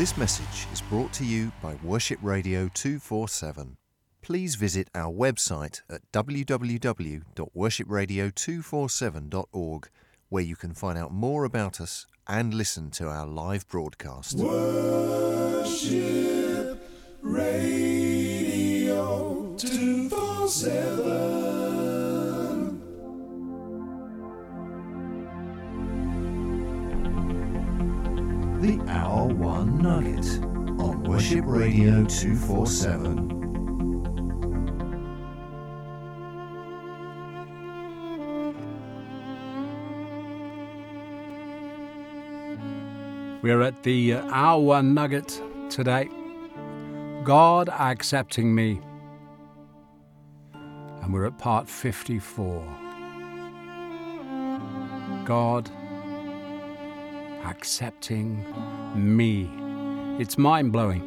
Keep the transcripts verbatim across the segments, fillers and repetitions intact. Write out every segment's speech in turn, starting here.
This message is brought to you by Worship Radio two forty-seven. Please visit our website at w w w dot worship radio two forty-seven dot org, where you can find out more about us and listen to our live broadcast. Worship Radio two forty-seven. The Hour One Nugget on Worship Radio two forty-seven. We're at the uh, Hour One Nugget today. God accepting me. And we're at part fifty-four. God accepting me. It's mind-blowing.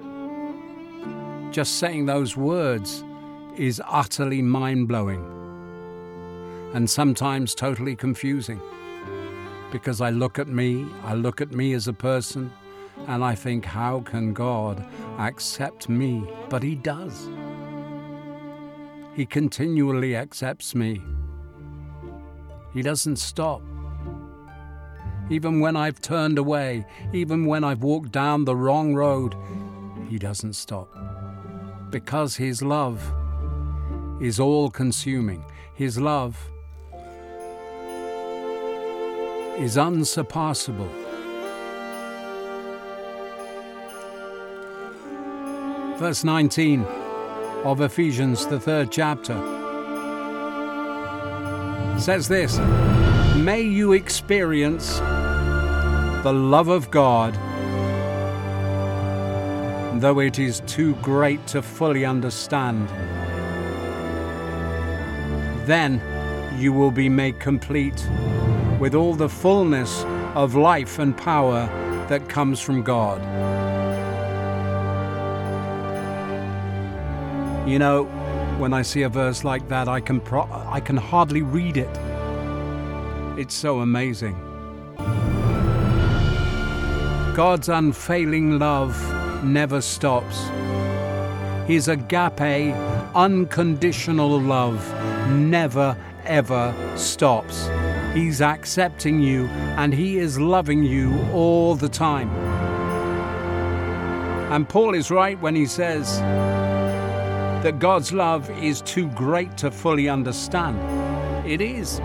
Just saying those words is utterly mind-blowing. And sometimes totally confusing. Because I look at me, I look at me as a person, and I think, how can God accept me? But He does. He continually accepts me. He doesn't stop. Even when I've turned away, even when I've walked down the wrong road, He doesn't stop. Because His love is all-consuming. His love is unsurpassable. Verse nineteen of Ephesians, the third chapter, says this: may you experience the love of God, though it is too great to fully understand. Then you will be made complete with all the fullness of life and power that comes from God. You know, when I see a verse like that, I can pro- I can hardly read it. It's so amazing. God's unfailing love never stops. His agape, unconditional love never, ever stops. He's accepting you, and He is loving you all the time. And Paul is right when he says that God's love is too great to fully understand. It is.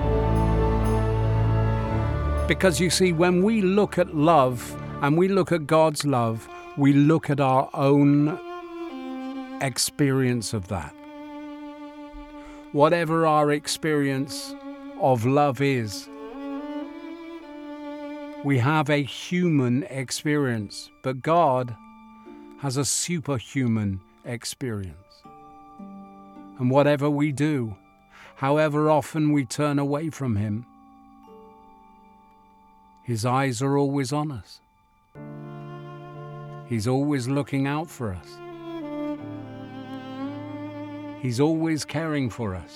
Because you see, when we look at love and we look at God's love, we look at our own experience of that. Whatever our experience of love is, we have a human experience, but God has a superhuman experience. And whatever we do, however often we turn away from Him, His eyes are always on us. He's always looking out for us. He's always caring for us.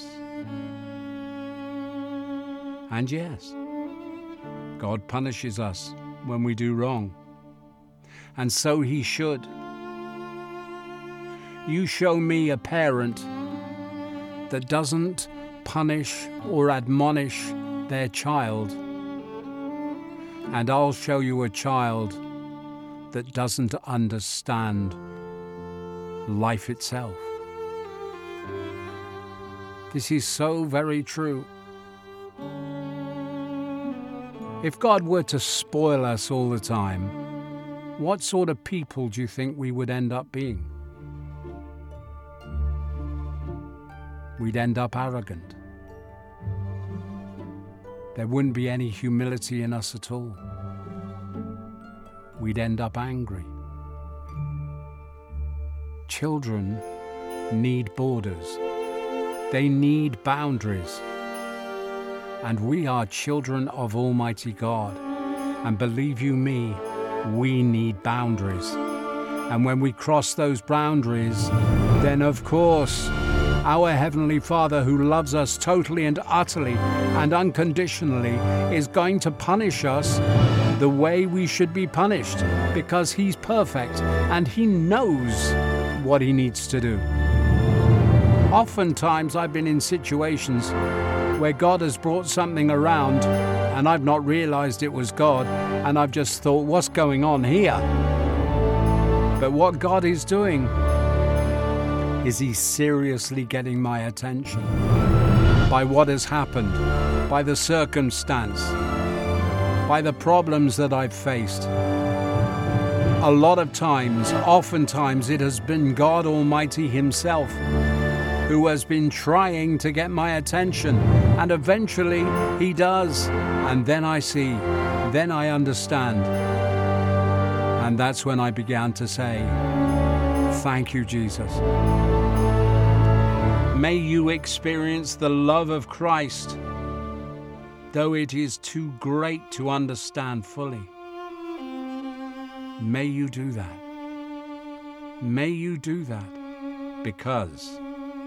And yes, God punishes us when we do wrong. And so He should. You show me a parent that doesn't punish or admonish their child, and I'll show you a child that doesn't understand life itself. This is so very true. If God were to spoil us all the time, what sort of people do you think we would end up being? We'd end up arrogant. There wouldn't be any humility in us at all. We'd end up angry. Children need borders. They need boundaries. And we are children of Almighty God. And believe you me, we need boundaries. And when we cross those boundaries, then of course, our Heavenly Father, who loves us totally and utterly and unconditionally, is going to punish us the way we should be punished, because He's perfect and He knows what He needs to do. Oftentimes I've been in situations where God has brought something around and I've not realized it was God, and I've just thought, what's going on here? But what God is doing is He's seriously getting my attention by what has happened, by the circumstance, by the problems that I've faced. A lot of times, oftentimes, it has been God Almighty Himself who has been trying to get my attention, and eventually He does, and then I see, then I understand. And that's when I began to say, thank you, Jesus. May you experience the love of Christ, though it is too great to understand fully. May you do that. May you do that, because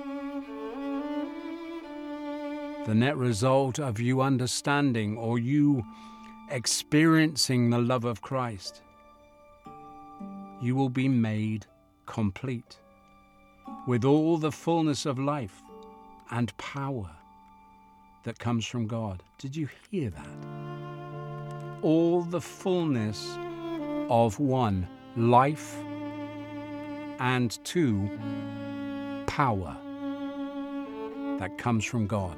the net result of you understanding or you experiencing the love of Christ, you will be made complete with all the fullness of life and power that comes from God. Did you hear that? All the fullness of one, life, and two, power that comes from God.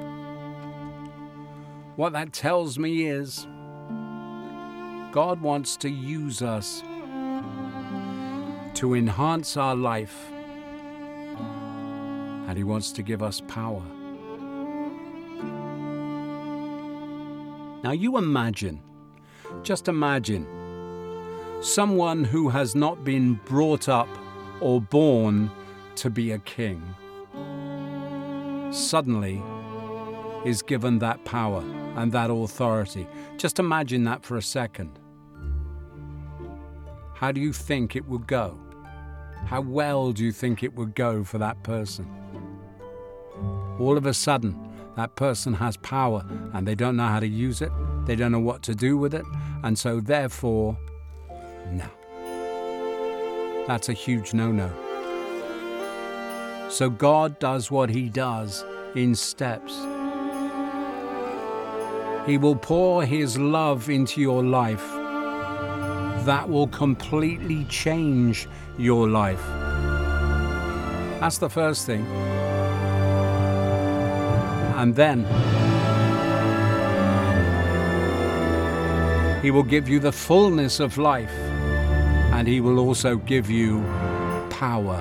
What that tells me is God wants to use us to enhance our life, and He wants to give us power. Now you imagine, just imagine, someone who has not been brought up or born to be a king suddenly is given that power and that authority. Just imagine that for a second. How do you think it would go? How well do you think it would go for that person? All of a sudden, that person has power and they don't know how to use it. They don't know what to do with it. And so therefore, no. That's a huge no-no. So God does what He does in steps. He will pour His love into your life. That will completely change your life. That's the first thing. And then He will give you the fullness of life, and He will also give you power.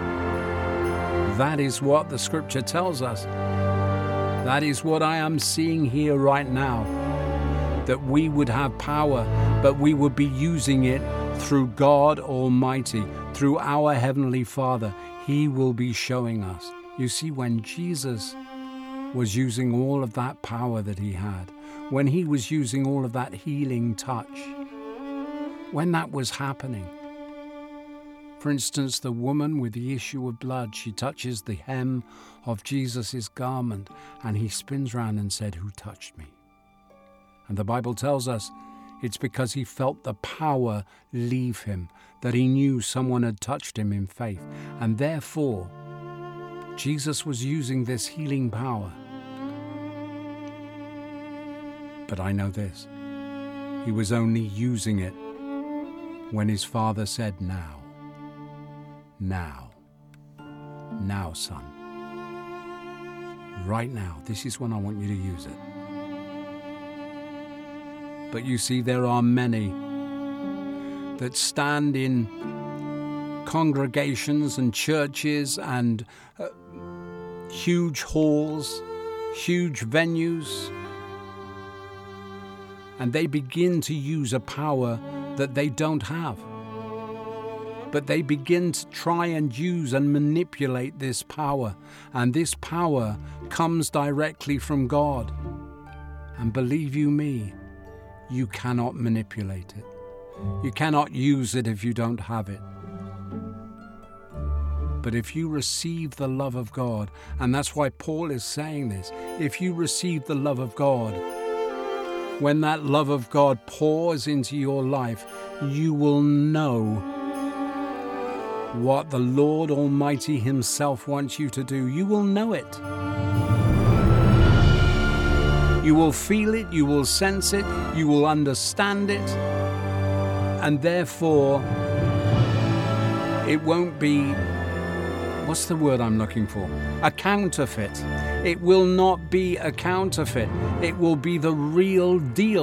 That is what the Scripture tells us. That is what I am seeing here right now. That we would have power, but we would be using it through God Almighty, through our Heavenly Father. He will be showing us. You see, when Jesus was using all of that power that He had, when He was using all of that healing touch, when that was happening, for instance, the woman with the issue of blood, she touches the hem of Jesus' garment, and He spins round and said, "Who touched me?" And the Bible tells us it's because he felt the power leave him, that he knew someone had touched him in faith. And therefore, Jesus was using this healing power. But I know this, He was only using it when His Father said, "Now, now, now, son. Right now, this is when I want you to use it." But you see, there are many that stand in congregations and churches and uh, huge halls, huge venues, and they begin to use a power that they don't have. But they begin to try and use and manipulate this power, and this power comes directly from God. And believe you me, you cannot manipulate it. You cannot use it if you don't have it. But if you receive the love of God, and that's why Paul is saying this, if you receive the love of God, when that love of God pours into your life, you will know what the Lord Almighty Himself wants you to do. You will know it. You will feel it, you will sense it, you will understand it, and therefore it won't be, what's the word I'm looking for? A counterfeit. It will not be a counterfeit. It will be the real deal.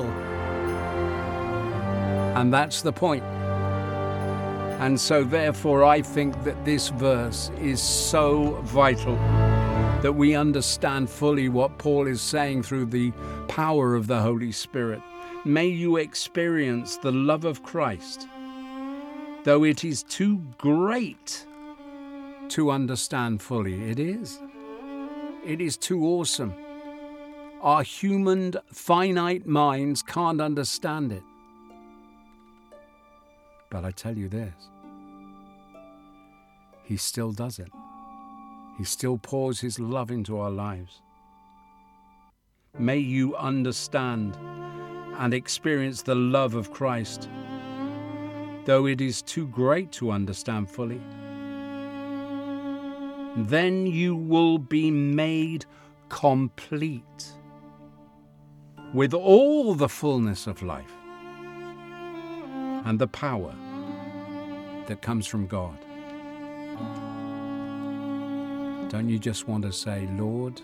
And that's the point. And so therefore I think that this verse is so vital, that we understand fully what Paul is saying through the power of the Holy Spirit. May you experience the love of Christ, though it is too great to understand fully. It is. It is too awesome. Our human, finite minds can't understand it. But I tell you this, He still does it. He still pours His love into our lives. May you understand and experience the love of Christ, though it is too great to understand fully. Then you will be made complete with all the fullness of life and the power that comes from God. Don't you just want to say, Lord,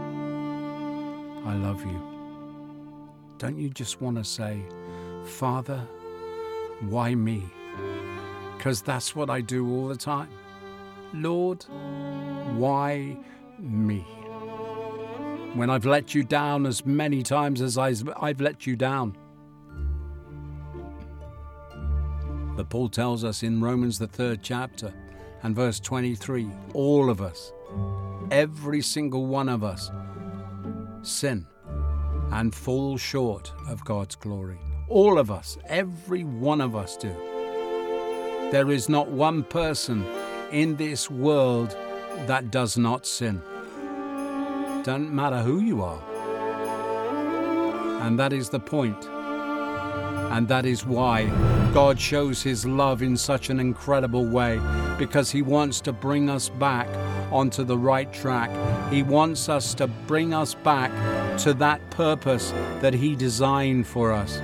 I love you? Don't you just want to say, Father, why me? Because that's what I do all the time. Lord, why me? When I've let you down as many times as I've let you down. But Paul tells us in Romans, the third chapter, and verse twenty-three, all of us, every single one of us, sin and fall short of God's glory. All of us, every one of us do. There is not one person in this world that does not sin. Doesn't matter who you are. And that is the point. And that is why God shows His love in such an incredible way, because He wants to bring us back onto the right track. He wants us to bring us back to that purpose that He designed for us.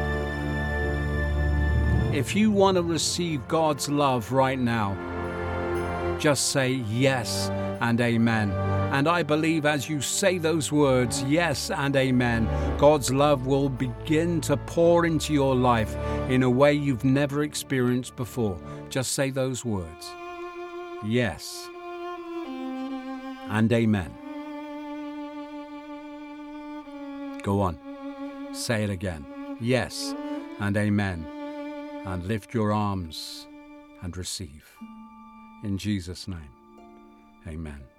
If you want to receive God's love right now, just say yes and amen. And I believe as you say those words, yes and amen, God's love will begin to pour into your life in a way you've never experienced before. Just say those words. Yes and amen. Go on. Say it again. Yes and amen. And lift your arms and receive. In Jesus' name, amen.